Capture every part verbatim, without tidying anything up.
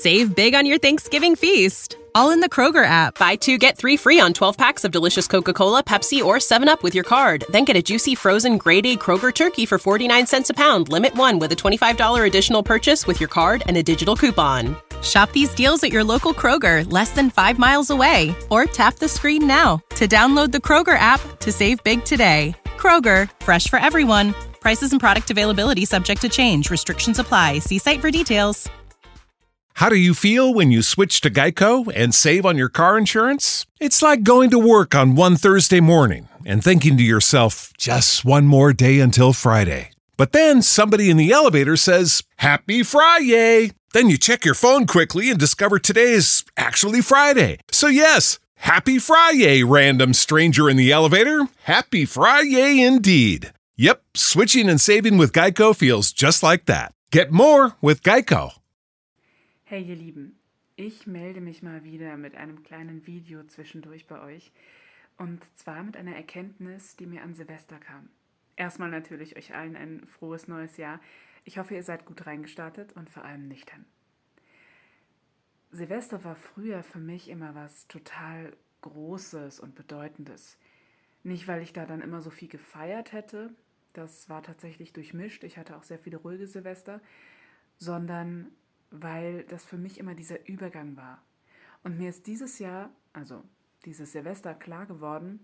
Save big on your Thanksgiving feast, all in the Kroger app. Buy two, get three free on twelve packs of delicious Coca-Cola, Pepsi, or seven up with your card. Then get a juicy frozen grade A Kroger turkey for forty-nine cents a pound. Limit one with a twenty-five dollars additional purchase with your card and a digital coupon. Shop these deals at your local Kroger, less than five miles away. Or tap the screen now to download the Kroger app to save big today. Kroger, fresh for everyone. Prices and product availability subject to change. Restrictions apply. See site for details. How do you feel when you switch to Geico and save on your car insurance? It's like going to work on one Thursday morning and thinking to yourself, just one more day until Friday. But then somebody in the elevator says, Happy Friday! Then you check your phone quickly and discover today is actually Friday. So yes, Happy Friday, random stranger in the elevator. Happy Friday indeed. Yep, switching and saving with Geico feels just like that. Get more with Geico. Hey ihr Lieben, ich melde mich mal wieder mit einem kleinen Video zwischendurch bei euch und zwar mit einer Erkenntnis, die mir an Silvester kam. Erstmal natürlich euch allen ein frohes neues Jahr. Ich hoffe, ihr seid gut reingestartet und vor allem nüchtern. Silvester war früher für mich immer was total Großes und Bedeutendes. Nicht, weil ich da dann immer so viel gefeiert hätte, das war tatsächlich durchmischt, ich hatte auch sehr viele ruhige Silvester, sondern weil das für mich immer dieser Übergang war. Und mir ist dieses Jahr, also dieses Silvester, klar geworden,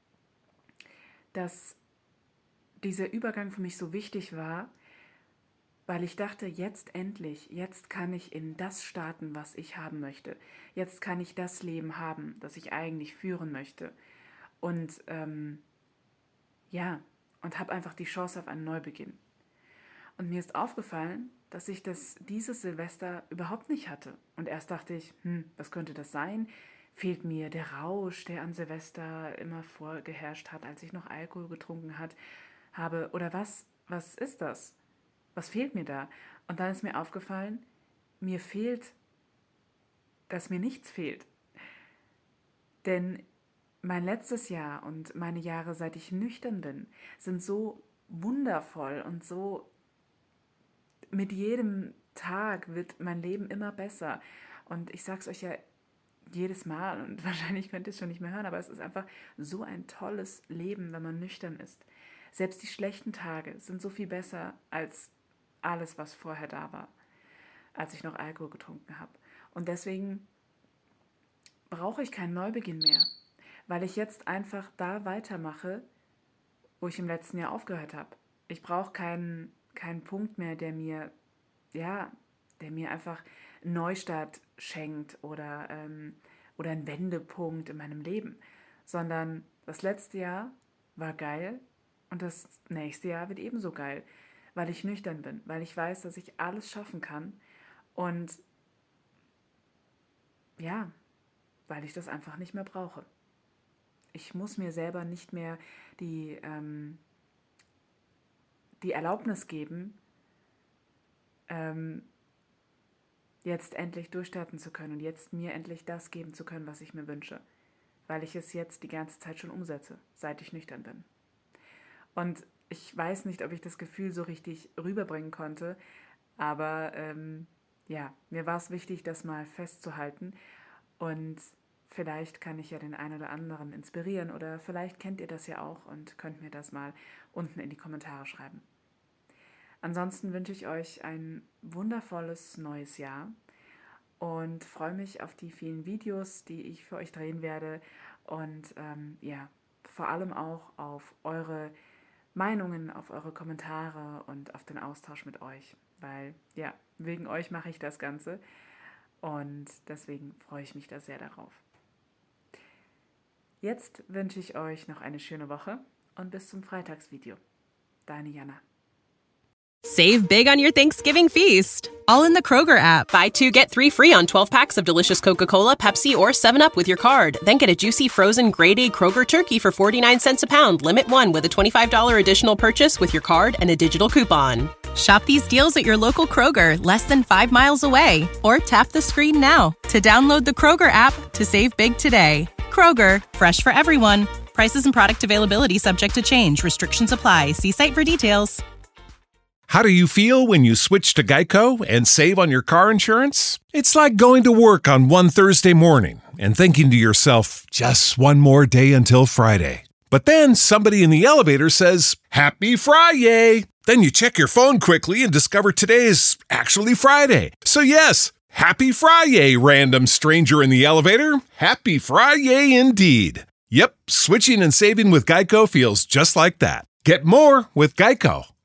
dass dieser Übergang für mich so wichtig war, weil ich dachte, jetzt endlich, jetzt kann ich in das starten, was ich haben möchte. Jetzt kann ich das Leben haben, das ich eigentlich führen möchte. Und ähm, ja, und habe einfach die Chance auf einen Neubeginn. Und mir ist aufgefallen, dass ich das dieses Silvester überhaupt nicht hatte. Und erst dachte ich, hm, was könnte das sein? Fehlt mir der Rausch, der an Silvester immer vorgeherrscht hat, als ich noch Alkohol getrunken hat, habe? Oder was, was ist das? Was fehlt mir da? Und dann ist mir aufgefallen, mir fehlt, dass mir nichts fehlt. Denn mein letztes Jahr und meine Jahre, seit ich nüchtern bin, sind so wundervoll und so. Mit jedem Tag wird mein Leben immer besser. Und ich sage es euch ja jedes Mal und wahrscheinlich könnt ihr es schon nicht mehr hören, aber es ist einfach so ein tolles Leben, wenn man nüchtern ist. Selbst die schlechten Tage sind so viel besser als alles, was vorher da war, als ich noch Alkohol getrunken habe. Und deswegen brauche ich keinen Neubeginn mehr, weil ich jetzt einfach da weitermache, wo ich im letzten Jahr aufgehört habe. Ich brauche keinen kein Punkt mehr, der mir, ja, der mir einfach einen Neustart schenkt oder, ähm, oder einen Wendepunkt in meinem Leben, sondern das letzte Jahr war geil und das nächste Jahr wird ebenso geil, weil ich nüchtern bin, weil ich weiß, dass ich alles schaffen kann und ja, weil ich das einfach nicht mehr brauche. Ich muss mir selber nicht mehr die ähm, die Erlaubnis geben, ähm, jetzt endlich durchstarten zu können und jetzt mir endlich das geben zu können, was ich mir wünsche, weil ich es jetzt die ganze Zeit schon umsetze, seit ich nüchtern bin. Und ich weiß nicht, ob ich das Gefühl so richtig rüberbringen konnte, aber ähm, ja, mir war es wichtig, das mal festzuhalten und vielleicht kann ich ja den einen oder anderen inspirieren oder vielleicht kennt ihr das ja auch und könnt mir das mal unten in die Kommentare schreiben. Ansonsten wünsche ich euch ein wundervolles neues Jahr und freue mich auf die vielen Videos, die ich für euch drehen werde und ähm, ja, vor allem auch auf eure Meinungen, auf eure Kommentare und auf den Austausch mit euch, weil ja, wegen euch mache ich das Ganze und deswegen freue ich mich da sehr darauf. Jetzt wünsche ich euch noch eine schöne Woche und bis zum Freitagsvideo. Deine Jana. Save big on your Thanksgiving feast, all in the Kroger app. Buy two, get three free on twelve packs of delicious Coca-Cola, Pepsi, or seven up with your card. Then get a juicy frozen grade A Kroger turkey for forty-nine cents a pound. Limit one with a twenty-five dollars additional purchase with your card and a digital coupon. Shop these deals at your local Kroger, less than five miles away. Or tap the screen now to download the Kroger app to save big today. Kroger, fresh for everyone. Prices and product availability subject to change. Restrictions apply. See site for details. How do you feel when you switch to Geico and save on your car insurance? It's like going to work on one Thursday morning and thinking to yourself, just one more day until Friday. But then somebody in the elevator says, Happy Friday! Then you check your phone quickly and discover today is actually Friday. So yes, Happy Friday, random stranger in the elevator. Happy Friday indeed. Yep, switching and saving with Geico feels just like that. Get more with Geico.